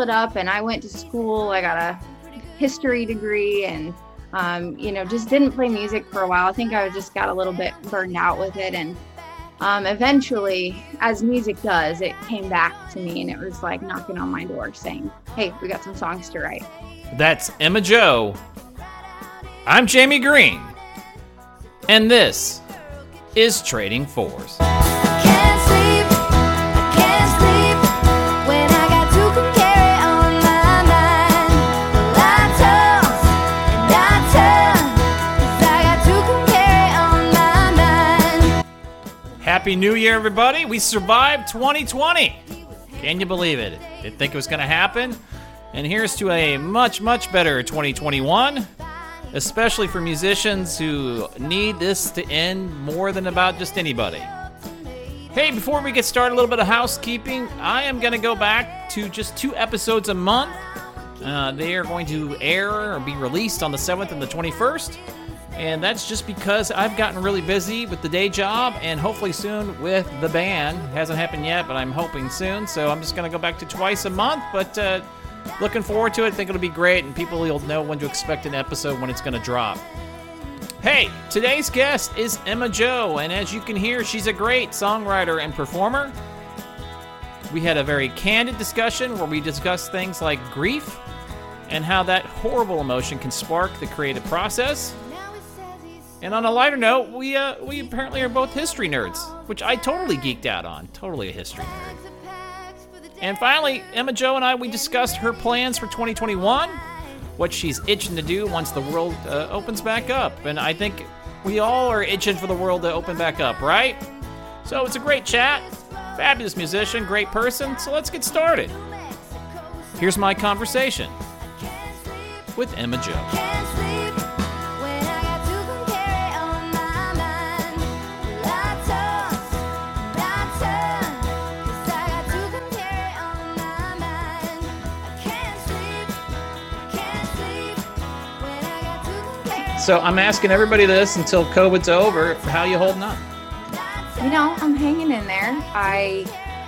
split up and I went to school. I got a history degree and, just didn't play music for a while. I think I just got a little bit burned out with it. And eventually, as music does, it came back to me and it was like knocking on my door saying, hey, we got some songs to write. That's Emma Jo. I'm Jamie Green. And this is Trading Fours. Happy New Year, everybody. We survived 2020. Can you believe it? Didn't think it was going to happen. And here's to a much, much better 2021, especially for musicians who need this to end more than about just anybody. Hey, before we get started, a little bit of housekeeping. I am going to go back to just 2 episodes a month. They are going to air or be released on the 7th and the 21st. And that's just because I've gotten really busy with the day job and hopefully soon with the band. Hasn't happened yet, but I'm hoping soon. So I'm just going to go back to twice a month, but looking forward to it. I think it'll be great, and people will know when to expect an episode when it's going to drop. Hey, today's guest is Emma Jo, and as you can hear, she's a great songwriter and performer. We had a very candid discussion where we discussed things like grief and how that horrible emotion can spark the creative process. And on a lighter note, we apparently are both history nerds, which I totally geeked out on. Totally a history nerd. And finally, Emma Jo and we discussed her plans for 2021, what she's itching to do once the world opens back up. And I think we all are itching for the world to open back up, right? So it's a great chat. Fabulous musician, great person. So let's get started. Here's my conversation with Emma Jo. So I'm asking everybody this until COVID's over. How you holding up? I'm hanging in there. I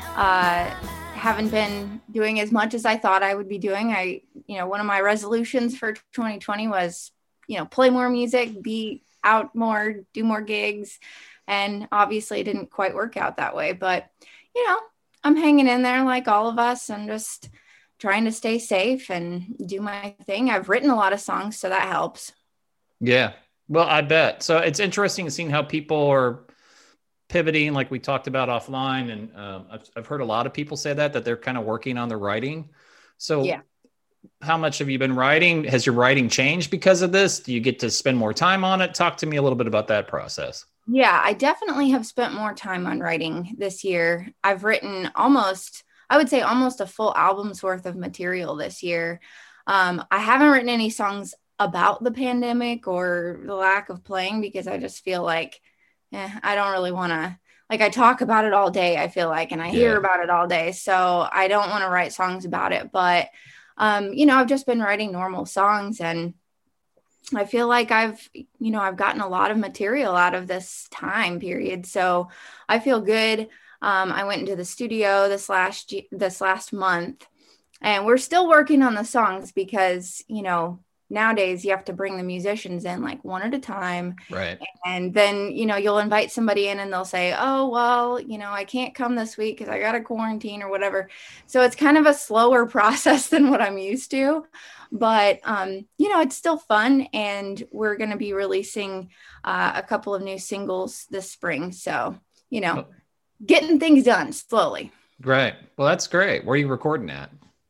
haven't been doing as much as I thought I would be doing. One of my resolutions for 2020 was, play more music, be out more, do more gigs. And obviously it didn't quite work out that way. But, I'm hanging in there like all of us and just trying to stay safe and do my thing. I've written a lot of songs, so that helps. Yeah, well, I bet. So it's interesting seeing how people are pivoting, like we talked about offline. And I've heard a lot of people say that they're kind of working on their writing. So yeah. How much have you been writing? Has your writing changed because of this? Do you get to spend more time on it? Talk to me a little bit about that process. Yeah, I definitely have spent more time on writing this year. I've written almost a full album's worth of material this year. I haven't written any songs about the pandemic or the lack of playing because I just feel like I don't really want to, I talk about it all day, I feel like, and I hear about it all day. So I don't want to write songs about it. But, I've just been writing normal songs, and I feel like I've gotten a lot of material out of this time period. So I feel good. I went into the studio this last month, and we're still working on the songs because, nowadays you have to bring the musicians in like one at a time. Right. And then, you'll invite somebody in and they'll say, oh, well, I can't come this week because I got a quarantine or whatever. So it's kind of a slower process than what I'm used to. But, it's still fun. And we're going to be releasing a couple of new singles this spring. So, getting things done slowly. Right. Well, that's great. Where are you recording at?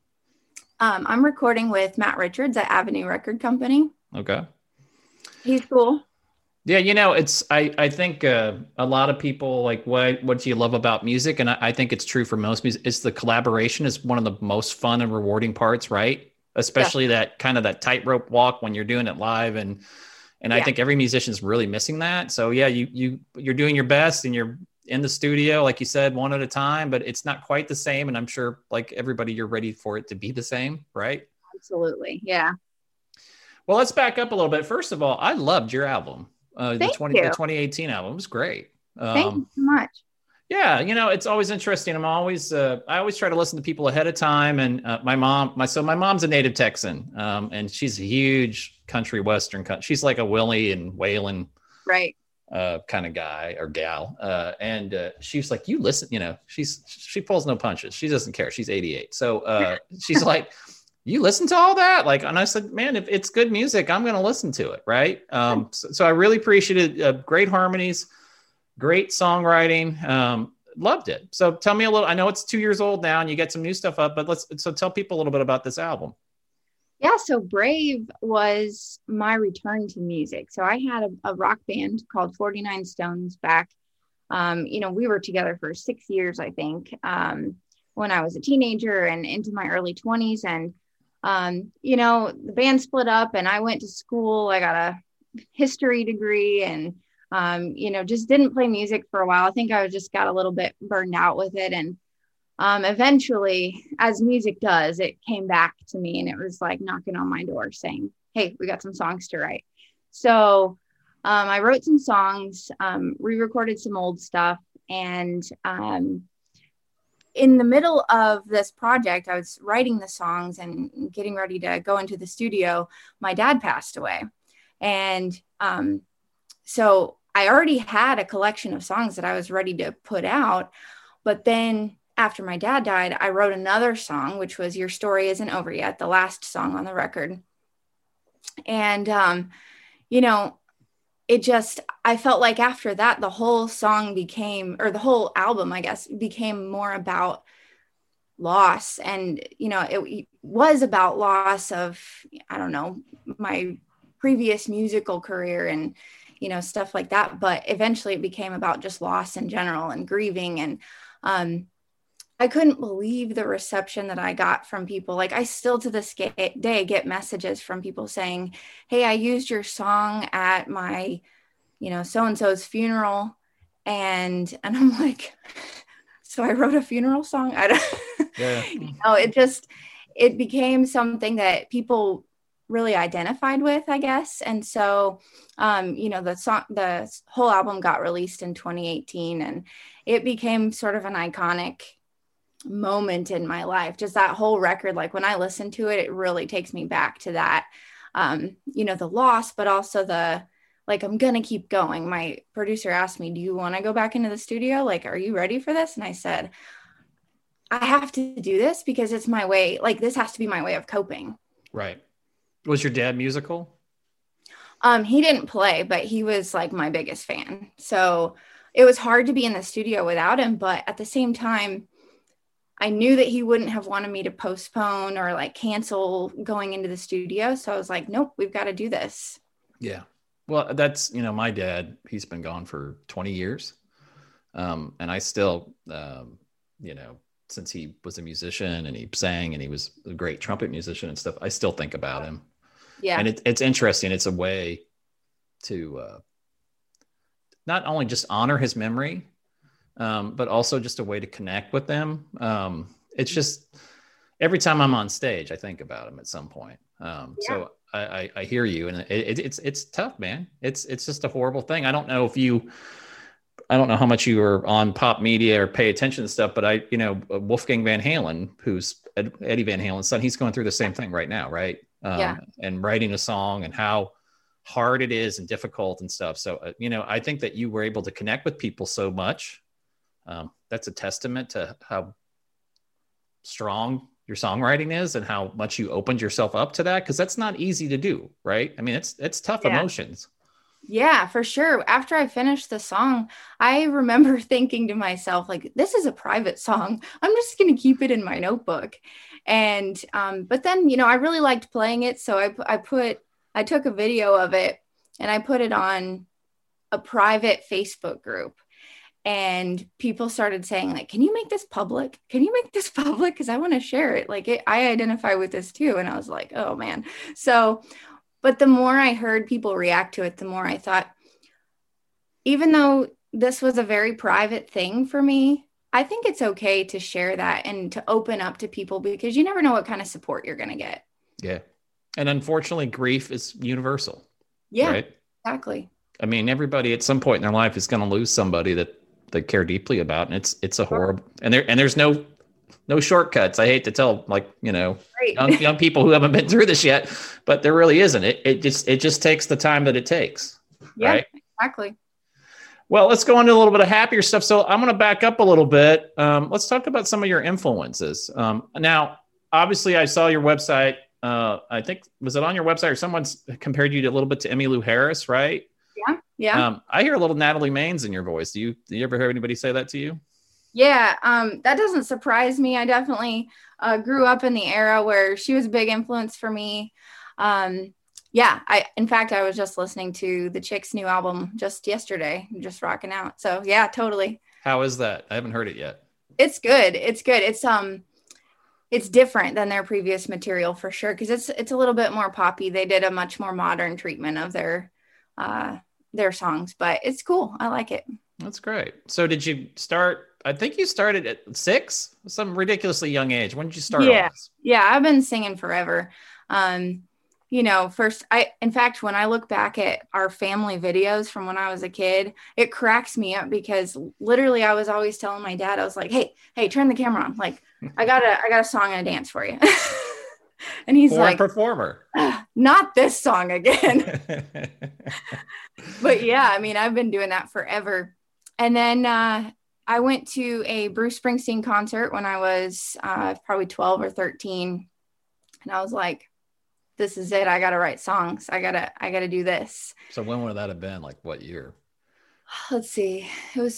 I'm recording with Matt Richards at Avenue Record Company. Okay. He's cool. Yeah, I think a lot of people like, what do you love about music? And I think it's true for most music. It's the collaboration is one of the most fun and rewarding parts, right? Especially that kind of that tightrope walk when you're doing it live. And I think every musician's really missing that. So yeah, you're doing your best and you're in the studio, like you said, one at a time, but it's not quite the same. And I'm sure like everybody, you're ready for it to be the same, right? Absolutely. Yeah. Well, let's back up a little bit. First of all, I loved your album. The 2018 album was great. Thank you so much. Yeah, it's always interesting. I always try to listen to people ahead of time. And my mom's a native Texan, and she's a huge country western. She's like a Willie and Waylon Right. kind of guy or gal. And she's like, you listen, she pulls no punches. She doesn't care. She's 88. So she's like, you listen to all that? Like, and I said, man, if it's good music, I'm going to listen to it. Right. So I really appreciated great harmonies, great songwriting. Loved it. So tell me a little, I know it's 2 years old now and you get some new stuff up, but so tell people a little bit about this album. Yeah, so Brave was my return to music. So I had a rock band called 49 Stones back. We were together for 6 years, I think, when I was a teenager and into my early 20s. And, the band split up and I went to school. I got a history degree and, just didn't play music for a while. I think I just got a little bit burned out with it. And eventually, as music does, it came back to me and it was like knocking on my door saying, hey, we got some songs to write. So I wrote some songs, re-recorded some old stuff. And in the middle of this project, I was writing the songs and getting ready to go into the studio. My dad passed away. And so I already had a collection of songs that I was ready to put out. But then after my dad died, I wrote another song, which was Your Story Isn't Over Yet, the last song on the record. And, I felt like after that, the whole whole album, I guess, became more about loss. And, it was about loss of, I don't know, my previous musical career and, stuff like that. But eventually it became about just loss in general and grieving. And, I couldn't believe the reception that I got from people. Like I still to this day get messages from people saying, hey, I used your song at my, so-and-so's funeral. And I'm like, so I wrote a funeral song. I don't, Yeah. It became something that people really identified with, I guess. And so, the whole album got released in 2018 and it became sort of an iconic moment in my life. Just that whole record, like when I listen to it, it really takes me back to that, the loss, but also I'm going to keep going. My producer asked me, do you want to go back into the studio? Like, are you ready for this? And I said, I have to do this because it's my way. Like, this has to be my way of coping. Right. Was your dad musical? He didn't play, but he was like my biggest fan. So it was hard to be in the studio without him. But at the same time, I knew that he wouldn't have wanted me to postpone or like cancel going into the studio. So I was like, nope, we've got to do this. Yeah. Well, that's, my dad, he's been gone for 20 years. And I still, since he was a musician and he sang and he was a great trumpet musician and stuff, I still think about him. Yeah. And it's interesting. It's a way to not only just honor his memory, but also just a way to connect with them. It's just every time I'm on stage, I think about him at some point. So I hear you, and it's tough, man. It's just a horrible thing. I don't know how much you are on pop media or pay attention to stuff, but Wolfgang Van Halen, who's Eddie Van Halen's son, he's going through the same thing right now, right? And writing a song and how hard it is and difficult and stuff. So, I think that you were able to connect with people so much. That's a testament to how strong your songwriting is and how much you opened yourself up to that. Cause that's not easy to do. Right. I mean, it's tough emotions. Yeah, for sure. After I finished the song, I remember thinking to myself, like, this is a private song. I'm just going to keep it in my notebook. And, but then, I really liked playing it. So I took a video of it and I put it on a private Facebook group. And people started saying, like, can you make this public? Can you make this public? Because I want to share it. Like, I identify with this too. And I was like, oh, man. So, but the more I heard people react to it, the more I thought, even though this was a very private thing for me, I think it's okay to share that and to open up to people because you never know what kind of support you're going to get. Yeah. And unfortunately, grief is universal. Yeah, right? Exactly. I mean, everybody at some point in their life is going to lose somebody that they care deeply about, and it's a horrible, and there's no shortcuts. I hate to tell, like, Right. young people who haven't been through this yet, but there really isn't. It just takes the time that it takes. Yeah, Right. exactly. Well, let's go into a little bit of happier stuff. So I'm going to back up a little bit. Let's talk about some of your influences. Now, obviously, I saw your website. I think, was it on your website or someone's compared you a little bit to Emmylou Harris, right? Yeah. Yeah. I hear a little Natalie Maines in your voice. Do you ever hear anybody say that to you? Yeah. That doesn't surprise me. I definitely grew up in the era where she was a big influence for me. Yeah, in fact, I was just listening to the Chicks' new album just yesterday, just rocking out. So yeah, totally. How is that? I haven't heard it yet. It's good. It's good. It's different than their previous material for sure, because it's a little bit more poppy. They did a much more modern treatment of their songs, but it's cool. I like it. That's great. So did you start? I think you started at 6, some ridiculously young age. When did you start? Yeah, yeah. I've been singing forever. In fact, when I look back at our family videos from when I was a kid, it cracks me up because literally I was always telling my dad, I was like, hey, turn the camera on. Like, I got a song and a dance for you. And he's like, performer, not this song again. But yeah, I mean, I've been doing that forever. And then I went to a Bruce Springsteen concert when I was probably 12 or 13. And I was like, this is it. I got to write songs. I gotta do this. So when would that have been? Like what year? Let's see. It was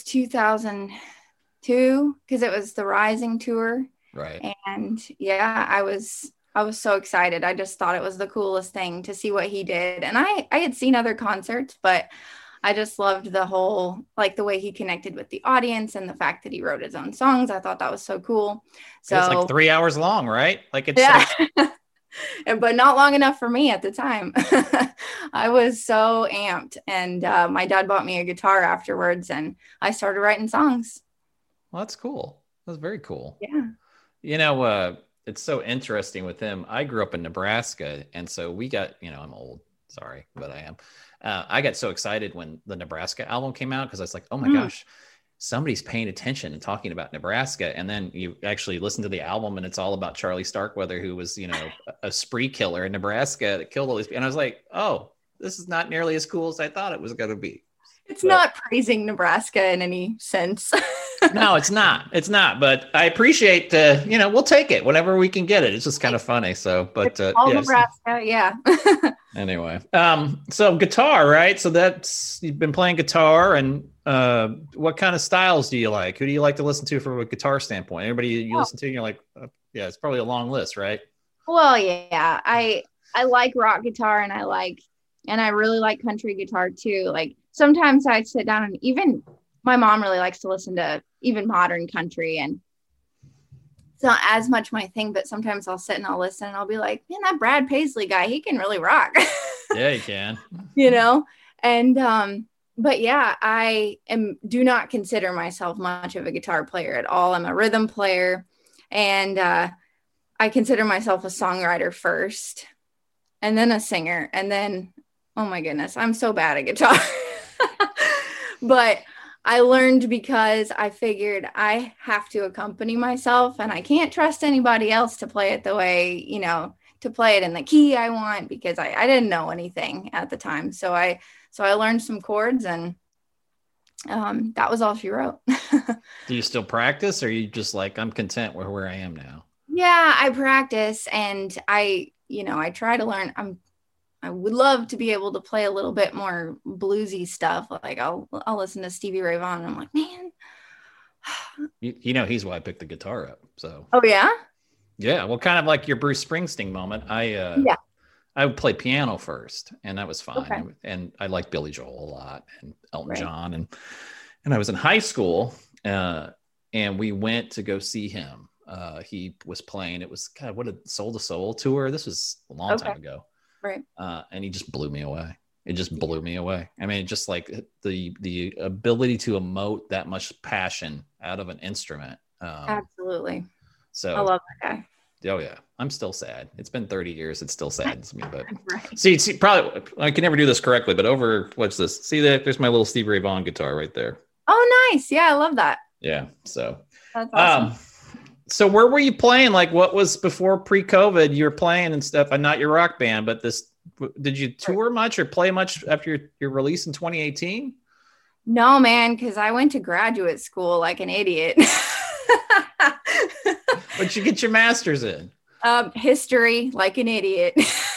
2002 because it was the Rising tour. Right. And yeah, I was so excited. I just thought it was the coolest thing to see what he did. And I had seen other concerts, but I just loved the whole, like the way he connected with the audience and the fact that he wrote his own songs. I thought that was so cool. So it's like 3 hours long, right? Like it's yeah. But not long enough for me at the time. I was so amped, and my dad bought me a guitar afterwards, and I started writing songs. Well, that's cool. That's very cool. Yeah. It's so interesting with him. I grew up in Nebraska, and so we got, I'm old. Sorry, but I am. I got so excited when the Nebraska album came out because I was like, oh my gosh, somebody's paying attention and talking about Nebraska. And then you actually listen to the album and it's all about Charlie Starkweather, who was, a spree killer in Nebraska that killed all these people. And I was like, oh, this is not nearly as cool as I thought it was going to be. It's not praising Nebraska in any sense. No, it's not. It's not. But I appreciate, we'll take it whenever we can get it. It's just kind of funny. So, but all yes. Nebraska, yeah. Anyway, so guitar, right? So you've been playing guitar, and what kind of styles do you like? Who do you like to listen to from a guitar standpoint? Anybody you listen to, and you're like, yeah, it's probably a long list, right? Well, yeah, I like rock guitar, and I really like country guitar too. Like sometimes I sit down, and even my mom really likes to listen to even modern country, and it's not as much my thing, but sometimes I'll sit and I'll listen and I'll be like, man, that Brad Paisley guy, he can really rock. Yeah, he can. And but yeah, do not consider myself much of a guitar player at all. I'm a rhythm player, and I consider myself a songwriter first, and then a singer, and then, oh my goodness, I'm so bad at guitar. But I learned because I figured I have to accompany myself, and I can't trust anybody else to play it the way, to play it in the key I want, because I didn't know anything at the time. So I learned some chords, and that was all she wrote. Do you still practice, or are you just like, I'm content with where I am now? Yeah, I practice, and I try to learn. I would love to be able to play a little bit more bluesy stuff. Like I'll listen to Stevie Ray Vaughan, and I'm like, man. He's why I picked the guitar up. So. Oh yeah. Yeah, well, kind of like your Bruce Springsteen moment. I would play piano first, and that was fine. Okay. And I liked Billy Joel a lot, and Elton John, and I was in high school, and we went to go see him. He was playing. It was kind of what a Soul to Soul tour. This was a long time ago. Right. And he just blew me away. It just blew me away. I mean, just like the ability to emote that much passion out of an instrument. Absolutely. So I love that guy. Oh yeah, I'm still sad. It's been 30 years. It still saddens me. But right. see, probably I can never do this correctly. But what's this? See that? There's my little Stevie Ray Vaughan guitar right there. Oh, nice. Yeah, I love that. Yeah. So, That's awesome. um, so where were you playing? Like, what was before pre-COVID? You were playing and stuff, and not your rock band, but this. Did you tour much or play much after your release in 2018? No, man, because I went to graduate school like an idiot. What'd you get your master's in? History, like an idiot.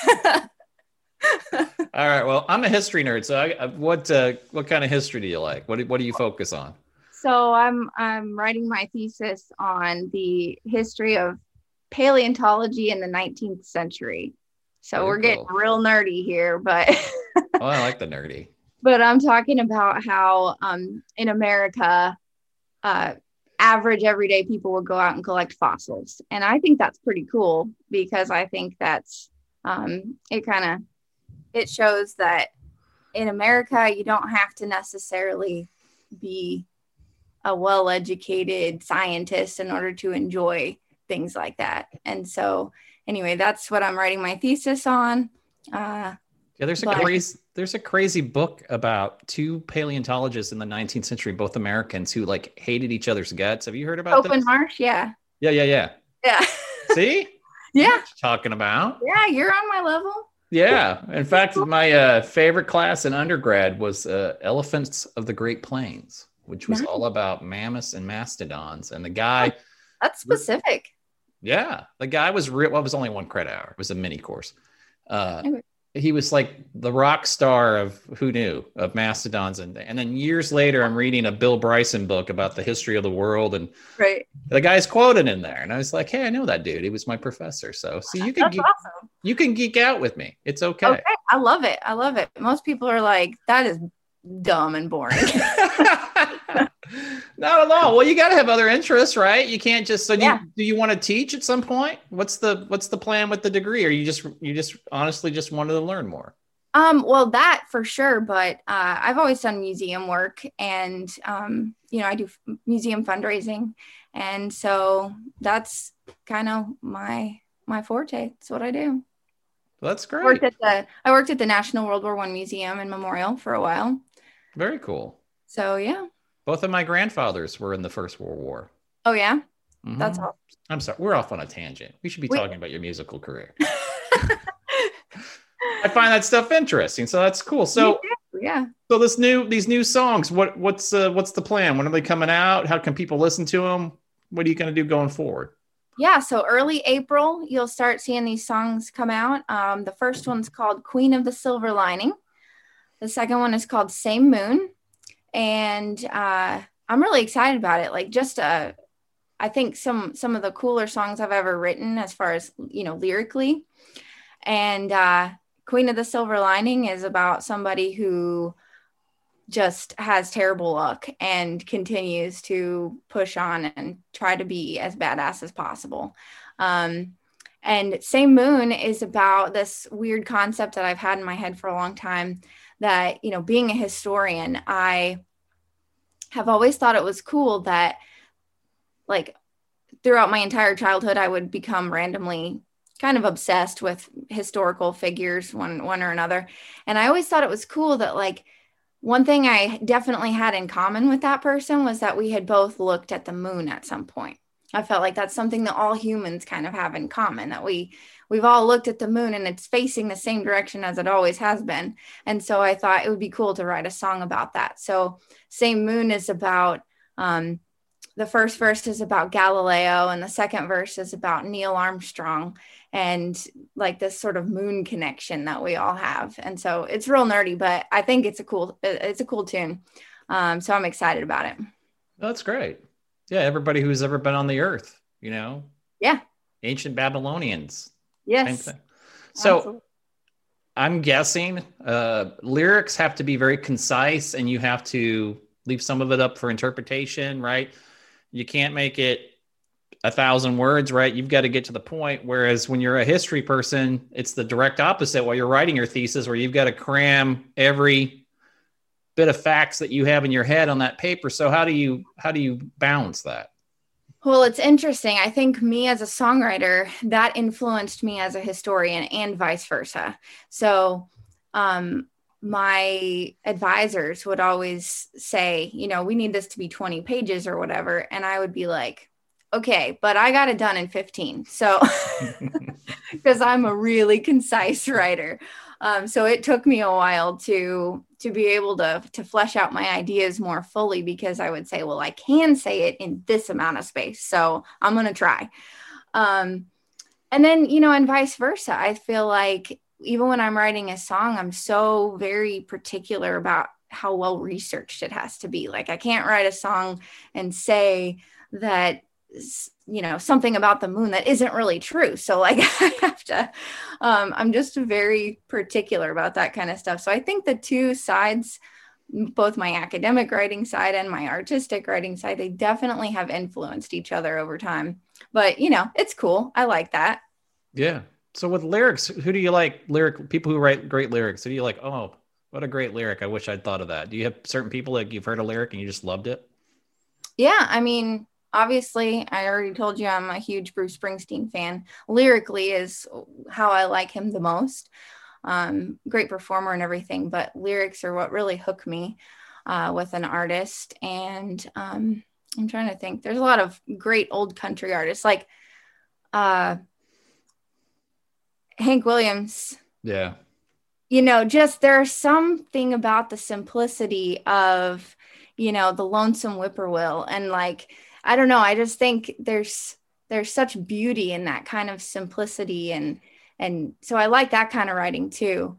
All right. Well, I'm a history nerd. So, what kind of history do you like? What do you focus on? So I'm writing my thesis on the history of paleontology in the 19th century. So Very we're getting cool. real nerdy here, but Oh, I like the nerdy. but I'm talking about how in America, average everyday people would go out and collect fossils, and I think that's pretty cool because I think that's it shows that in America you don't have to necessarily be a well-educated scientist in order to enjoy things like that. And so anyway, that's what I'm writing my thesis on. Yeah, there's a crazy book about two paleontologists in the 19th century, both Americans, who like hated each other's guts. Have you heard about Open this? Marsh, yeah. Yeah. Yeah. See? You know Yeah. what you're talking about. Yeah, you're on my level. Yeah. In fact, my favorite class in undergrad was Elephants of the Great Plains, which was Nice. all about mammoths and mastodons. And the guy, That's specific. yeah, the guy was real. Well, it was only 1 credit hour. It was a mini course. Okay. He was like the rock star of who knew of mastodons. And then years later, I'm reading a Bill Bryson book about the history of the world. And Right. the guy's quoted in there. And I was like, hey, I know that dude. He was my professor. So That's awesome. you can geek out with me. It's okay. Okay. I love it. I love it. Most people are like, that is dumb and boring. Not at all. Well, you got to have other interests, right? You can't just. So Yeah. do you want to teach at some point? What's the plan with the degree? Or you just honestly just wanted to learn more? Well, that for sure, but I've always done museum work, and I do museum fundraising, and so that's kind of my forte. It's what I do. Well, that's great. I worked at the National World War I Museum and Memorial for a while. Very cool. So yeah. Both of my grandfathers were in the First World War. Oh yeah, Mhm. that's awesome. I'm sorry, we're off on a tangent. We should be talking about your musical career. I find that stuff interesting, so that's cool. So yeah. So these new songs, what's the plan? When are they coming out? How can people listen to them? What are you going to do going forward? Yeah, so early April, you'll start seeing these songs come out. The first one's called Queen of the Silver Lining. The second one is called Same Moon. And I'm really excited about it. Like I think some of the cooler songs I've ever written as far as, lyrically. And Queen of the Silver Lining is about somebody who just has terrible luck and continues to push on and try to be as badass as possible. And Same Moon is about this weird concept that I've had in my head for a long time that, being a historian, I have always thought it was cool that like throughout my entire childhood, I would become randomly kind of obsessed with historical figures, one or another. And I always thought it was cool that like one thing I definitely had in common with that person was that we had both looked at the moon at some point. I felt like that's something that all humans kind of have in common, that we've all looked at the moon and it's facing the same direction as it always has been. And so I thought it would be cool to write a song about that. So Same Moon is about, the first verse is about Galileo and the second verse is about Neil Armstrong and like this sort of moon connection that we all have. And so it's real nerdy, but I think it's a cool tune. So I'm excited about it. That's great. Yeah. Everybody who's ever been on the earth, Yeah. Ancient Babylonians. Yes. Same thing. So Absolutely. I'm guessing lyrics have to be very concise and you have to leave some of it up for interpretation, right? You can't make it 1,000 words, right? You've got to get to the point. Whereas when you're a history person, it's the direct opposite while you're writing your thesis, where you've got to cram every bit of facts that you have in your head on that paper. So how do you balance that? Well, it's interesting. I think me as a songwriter, that influenced me as a historian and vice versa. So my advisors would always say, we need this to be 20 pages or whatever. And I would be like, okay, but I got it done in 15. So, because I'm a really concise writer. So it took me a while to be able to flesh out my ideas more fully, because I would say, well, I can say it in this amount of space, so I'm going to try. And then, and vice versa. I feel like even when I'm writing a song, I'm so very particular about how well researched it has to be. Like, I can't write a song and say that, something about the moon that isn't really true. So like, I have to, I'm just very particular about that kind of stuff. So I think the two sides, both my academic writing side and my artistic writing side, they definitely have influenced each other over time. But, it's cool. I like that. Yeah. So with lyrics, who do you like? People who write great lyrics. Who do you like? Oh, what a great lyric. I wish I'd thought of that. Do you have certain people like you've heard a lyric and you just loved it? Yeah. I mean, obviously, I already told you I'm a huge Bruce Springsteen fan. Lyrically is how I like him the most. Great performer and everything, but lyrics are what really hook me with an artist. And I'm trying to think. There's a lot of great old country artists like Hank Williams. Yeah. Just there's something about the simplicity of, the lonesome whippoorwill. And like, I don't know, I just think there's such beauty in that kind of simplicity. And so I like that kind of writing too.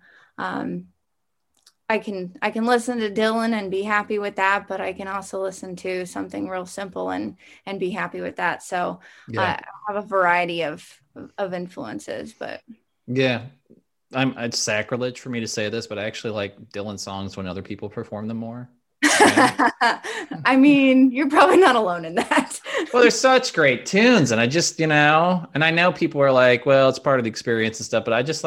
I can listen to Dylan and be happy with that, but I can also listen to something real simple and be happy with that. So Yeah. I have a variety of influences, but yeah, it's sacrilege for me to say this, but I actually like Dylan songs when other people perform them more. I mean, you're probably not alone in that. Well, there's such great tunes, and I just, and I know people are like, well, it's part of the experience and stuff, but I just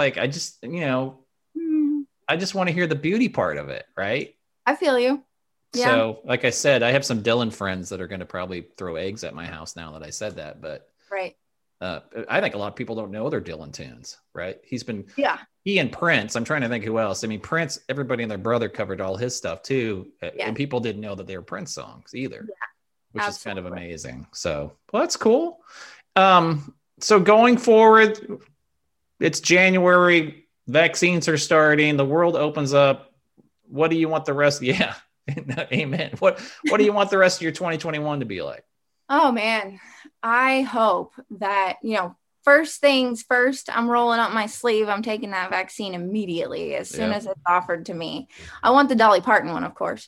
want to hear the beauty part of it, right? I feel you. Yeah. So, like I said, I have some Dylan friends that are going to probably throw eggs at my house now that I said that, but right. I think a lot of people don't know their Dylan tunes, right? Yeah. He and Prince. I'm trying to think who else. I mean, Prince, everybody and their brother covered all his stuff too. Yeah. And people didn't know that they were Prince songs either, which absolutely. is kind of amazing. So, well, that's cool. So going forward, it's January, vaccines are starting, the world opens up. What do you want the rest? Yeah. Amen. What do you want the rest of your 2021 to be like? Oh man, I hope that, first things first, I'm rolling up my sleeve. I'm taking that vaccine immediately as soon as it's offered to me. I want the Dolly Parton one, of course.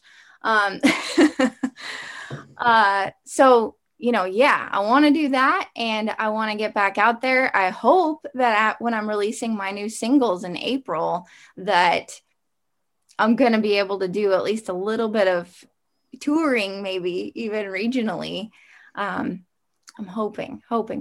So, I want to do that, and I want to get back out there. I hope that when I'm releasing my new singles in April, that I'm going to be able to do at least a little bit of touring, maybe even regionally. I'm hoping.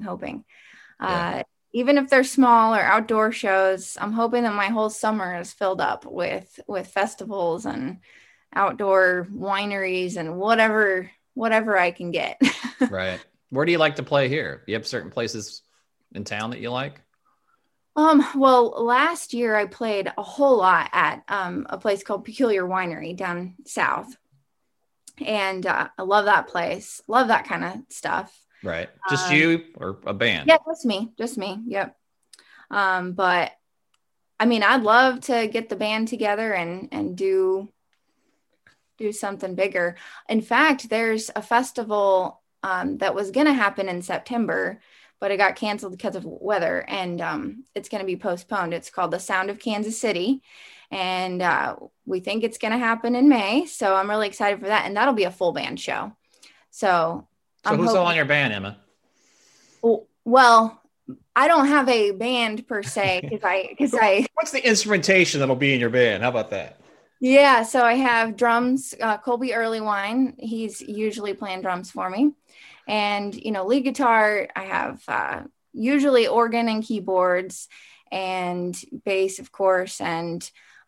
Even if they're small or outdoor shows, I'm hoping that my whole summer is filled up with festivals and outdoor wineries and whatever I can get. Right. Where do you like to play here? You have certain places in town that you like? Well, last year I played a whole lot at a place called Peculiar Winery down south. And I love that place. Love that kind of stuff. Right. Just you or a band? Yeah, just me. Yep. But I mean, I'd love to get the band together and do something bigger. In fact, there's a festival that was going to happen in September, but it got canceled because of weather, and it's going to be postponed. It's called The Sound of Kansas City, and we think it's going to happen in May. So I'm really excited for that, and that'll be a full band show. So who's all in your band, Emma? Well, I don't have a band per se because I. What's the instrumentation that'll be in your band? How about that? Yeah, so I have drums, Colby Earlywine. He's usually playing drums for me. And, lead guitar, I have usually organ and keyboards and bass, of course. And,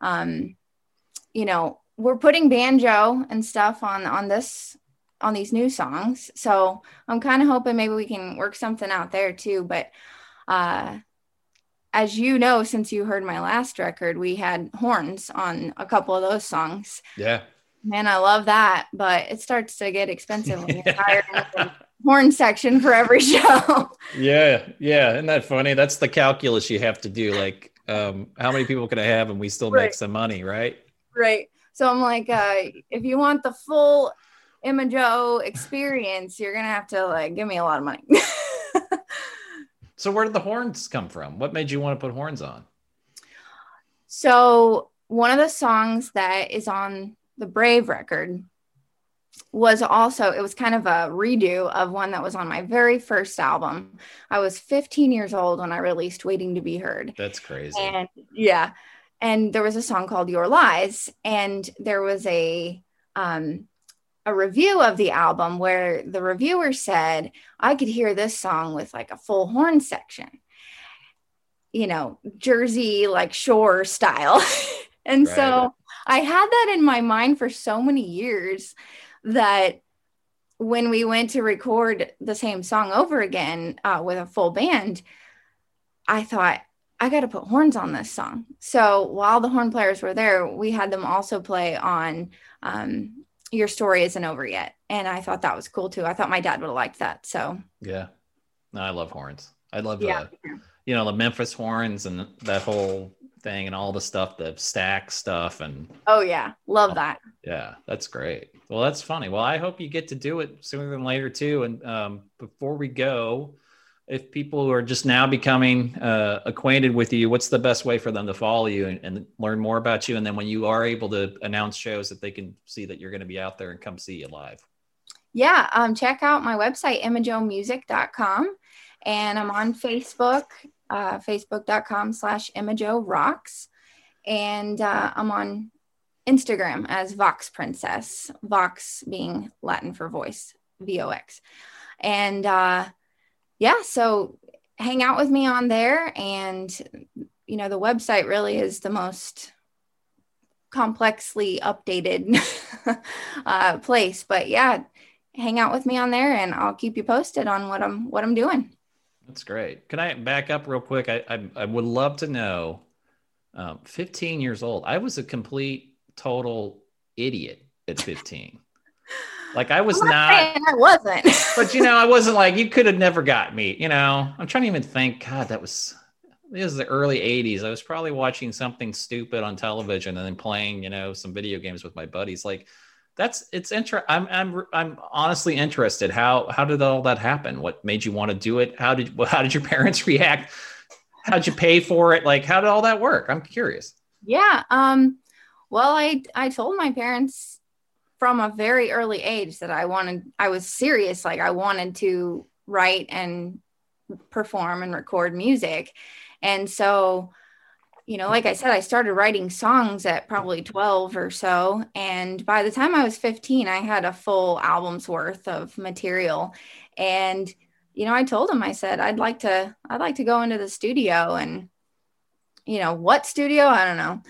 we're putting banjo and stuff on these new songs. So I'm kind of hoping maybe we can work something out there too. But I as you know, since you heard my last record, we had horns on a couple of those songs. Yeah. Man, I love that, but it starts to get expensive when you're hiring the horn section for every show. Yeah. Isn't that funny? That's the calculus you have to do. Like, how many people can I have and we still make some money, right? Right. So I'm like, if you want the full Imajo experience, you're gonna have to like give me a lot of money. So where did the horns come from? What made you want to put horns on? So one of the songs that is on the Brave record was also, it was kind of a redo of one that was on my very first album. I was 15 years old when I released Waiting to Be Heard. That's crazy. And yeah. And there was a song called Your Lies. And there was a review of the album where the reviewer said, I could hear this song with like a full horn section, you know, Jersey, like Shore style. And Right. so I had that in my mind for so many years that when we went to record the same song over again with a full band, I thought, I got to put horns on this song. So while the horn players were there, we had them also play on Your Story Isn't Over Yet. And I thought that was cool too. I thought my dad would have liked that. So yeah, no, I love horns. I love yeah. The Memphis horns and that whole thing and all the stuff, the stack stuff. And oh yeah, love that. Yeah, that's great. Well, that's funny. Well, I hope you get to do it sooner than later too. And before we go, if people are just now becoming acquainted with you, what's the best way for them to follow you and learn more about you? And then when you are able to announce shows that they can see that you're going to be out there and come see you live. Yeah. Check out my website, imajomusic.com. And I'm on Facebook, facebook.com/ImajoRocks. And I'm on Instagram as Vox Princess, Vox being Latin for voice, VOX. And yeah, so hang out with me on there. And, you know, the website really is the most complexly updated place. But yeah, hang out with me on there and I'll keep you posted on what I'm doing. That's great. Can I back up real quick? I would love to know, 15 years old, I was a complete, total idiot at 15. Like I was I wasn't. But, I wasn't like, you could have never got me, I'm trying to even think, God, it was the early 80s. I was probably watching something stupid on television and then playing, some video games with my buddies. Like I'm honestly interested. How did all that happen? What made you want to do it? How did your parents react? How'd you pay for it? Like, how did all that work? I'm curious. Yeah. Well, I told my parents from a very early age that I was serious. Like I wanted to write and perform and record music. And so, like I said, I started writing songs at probably 12 or so. And by the time I was 15, I had a full album's worth of material. And, I told them, I said, I'd like to go into the studio. And, what studio? I don't know.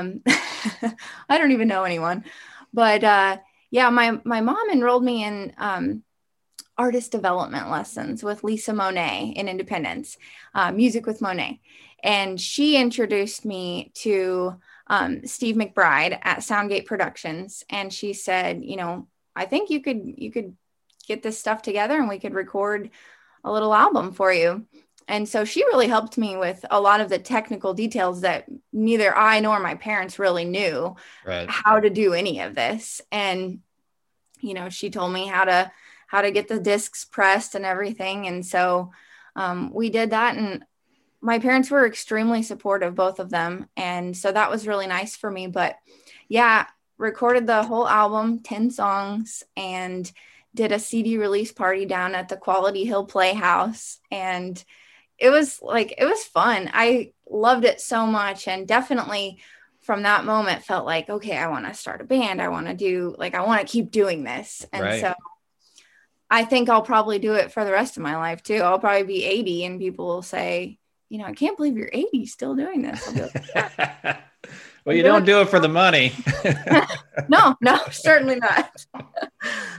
I don't even know anyone. But yeah, my mom enrolled me in artist development lessons with Lisa Monet in Independence, Music with Monet. And she introduced me to Steve McBride at Soundgate Productions. And she said, I think you could get this stuff together and we could record a little album for you. And so she really helped me with a lot of the technical details that neither I nor my parents really knew how to do any of this. And, she told me how to get the discs pressed and everything. And so we did that. And my parents were extremely supportive, both of them. And so that was really nice for me. But yeah, recorded the whole album, 10 songs, and did a CD release party down at the Quality Hill Playhouse. And it was fun. I loved it so much. And definitely from that moment felt like, okay, I want to start a band. I want to keep doing this. And so I think I'll probably do it for the rest of my life too. I'll probably be 80 and people will say, I can't believe you're 80 still doing this. I'll be like, yeah. Well, you don't do it for the money. No, certainly not.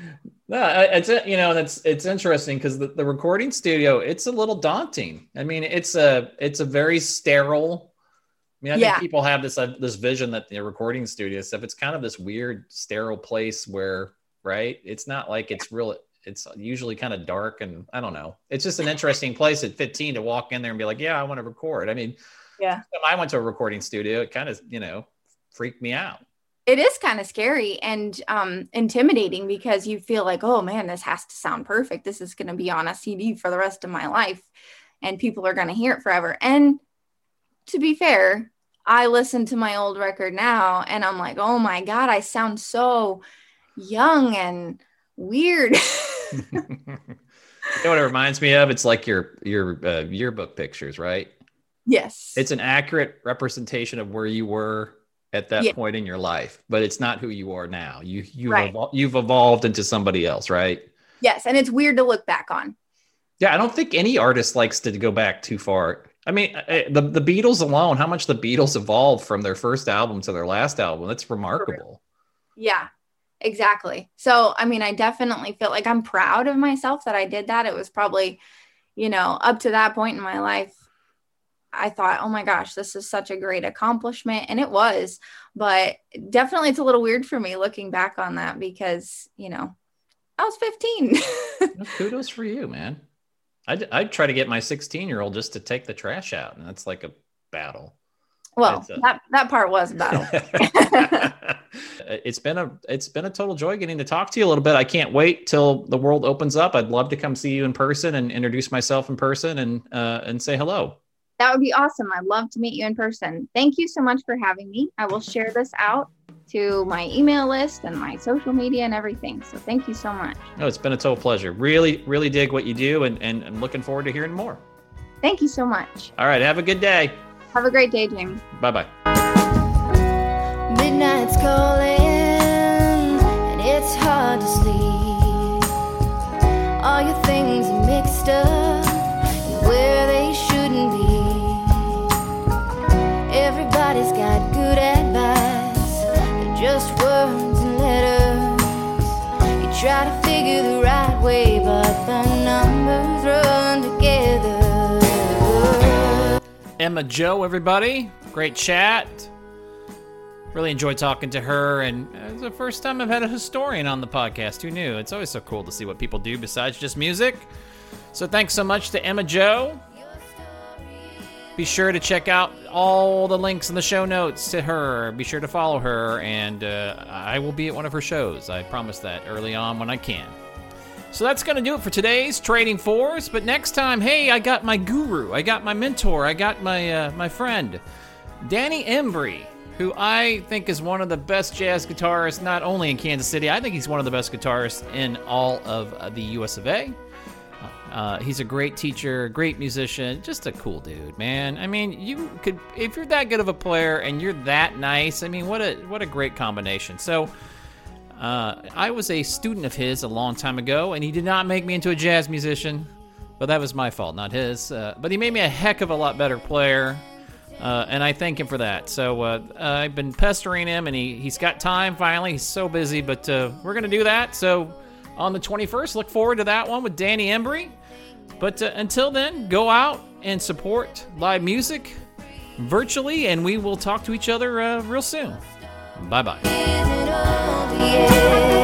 No, it's interesting because the recording studio, it's a little daunting. I mean, it's a very sterile. I mean, I think Yeah. people have this vision that the recording studio stuff, it's kind of this weird sterile place where, right? It's not like it's real. It's usually kind of dark, and I don't know. It's just an interesting place at 15 to walk in there and be like, yeah, I want to record. I mean, Yeah. when I went to a recording studio, it kind of, freaked me out. It is kind of scary and intimidating because you feel like, oh man, this has to sound perfect. This is going to be on a CD for the rest of my life and people are going to hear it forever. And to be fair, I listen to my old record now and I'm like, oh my God, I sound so young and weird. You know what it reminds me of? It's like your yearbook pictures, right? Yes. It's an accurate representation of where you were at that point in your life, but it's not who you are now. You've evolved into somebody else, right? Yes, and it's weird to look back on. Yeah, I don't think any artist likes to go back too far. I mean, the Beatles alone, how much the Beatles evolved from their first album to their last album, that's remarkable. Yeah, exactly. So, I mean, I definitely feel like I'm proud of myself that I did that. It was probably, up to that point in my life, I thought, oh my gosh, this is such a great accomplishment. And it was, but definitely it's a little weird for me looking back on that because, I was 15. Kudos for you, man. I'd try to get my 16-year-old just to take the trash out. And that's like a battle. Well, that part was a battle. It's been a total joy getting to talk to you a little bit. I can't wait till the world opens up. I'd love to come see you in person and introduce myself in person and say hello. That would be awesome. I'd love to meet you in person. Thank you so much for having me. I will share this out to my email list and my social media and everything. So thank you so much. No, it's been a total pleasure. Really, really dig what you do and I'm looking forward to hearing more. Thank you so much. All right. Have a good day. Have a great day, Jamie. Bye-bye. Midnight's calling and it's hard to sleep. All your things are mixed up and where they shouldn't be. Everybody's got good advice, they're just words and letters. You try to figure the right way, but the numbers run together. Emma Jo, everybody. Great chat. Really enjoyed talking to her, and it's the first time I've had a historian on the podcast. Who knew? It's always so cool to see what people do besides just music. So thanks so much to Emma Jo. Be sure to check out all the links in the show notes to her. Be sure to follow her, and I will be at one of her shows. I promise that early on when I can. So that's going to do it for today's Trading Fours. But next time, hey, I got my guru. I got my mentor. I got my friend, Danny Embry, who I think is one of the best jazz guitarists, not only in Kansas City. I think he's one of the best guitarists in all of the US of A. He's a great teacher, great musician, just a cool dude, man. I mean, you could, if you're that good of a player and you're that nice, I mean, what a great combination. So I was a student of his a long time ago, and he did not make me into a jazz musician, but that was my fault, not his. But he made me a heck of a lot better player, and I thank him for that. So I've been pestering him, and he's got time finally. He's so busy, but we're going to do that. So on the 21st, look forward to that one with Danny Embry. But until then, go out and support live music virtually, and we will talk to each other real soon. Bye-bye. Yeah.